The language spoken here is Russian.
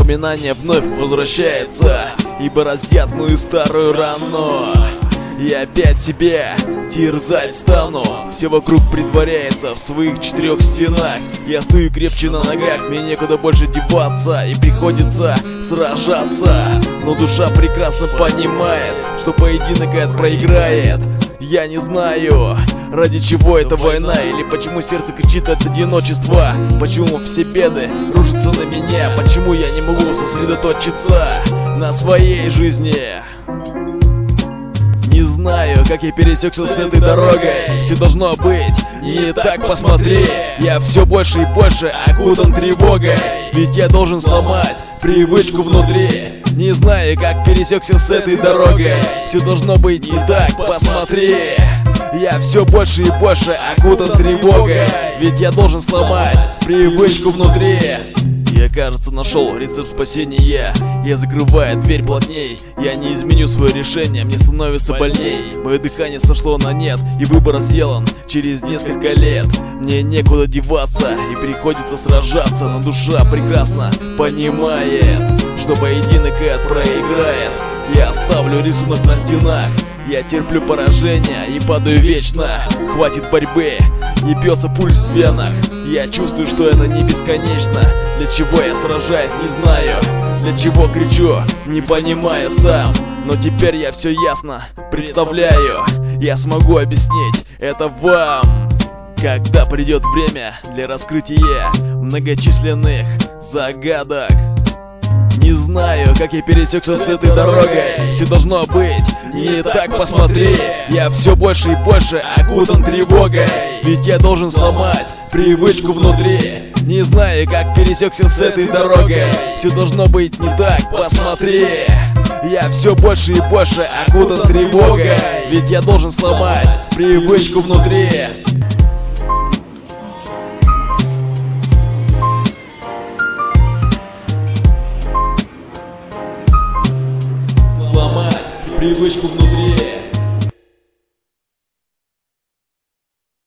воспоминания вновь возвращаются и бороздят мою старую рану. Я опять тебя терзать стану. Все вокруг притворяется в своих четырех стенах. Я стою крепче на ногах, мне некуда больше деваться, и приходится сражаться. Но душа прекрасно понимает, что поединок этот проиграет. Я не знаю, ради чего эта война, или почему сердце кричит от одиночества. Почему все беды рушатся на меня, почему я не могу сосредоточиться на своей жизни. Не знаю, как я пересекся с этой дорогой. Все должно быть не так, посмотри. Я все больше и больше окутан тревогой, ведь я должен сломать привычку внутри. Не знаю, как пересекся с этой дорогой. Все должно быть не так, посмотри. Я все больше и больше окутан тревогой, ведь я должен сломать привычку внутри. Я, кажется, нашел рецепт спасения. Я закрываю дверь плотней. Я не изменю свое решение, мне становится больней. Мое дыхание сошло на нет, и выбор сделан через несколько лет. Мне некуда деваться, и приходится сражаться. Но душа прекрасно понимает, что поединок этот проиграет. Я оставлю рисунок на стенах. Я терплю поражение и падаю вечно. Хватит борьбы, не бьется пульс в венах. Я чувствую, что это не бесконечно. Для чего я сражаюсь, не знаю. Для чего кричу, не понимаю сам. Но теперь я все ясно представляю. Я смогу объяснить это вам, когда придет время для раскрытия многочисленных загадок. Не знаю, как я пересекся с этой дорогой. Все должно быть не так, посмотри. Я все больше и больше окутан тревогой, ведь я должен сломать привычку внутри. Не знаю, как пересекся с этой дорогой. Все должно быть не так, посмотри. Я все больше и больше окутан тревогой, ведь я должен сломать привычку внутри. Сломать привычку внутри.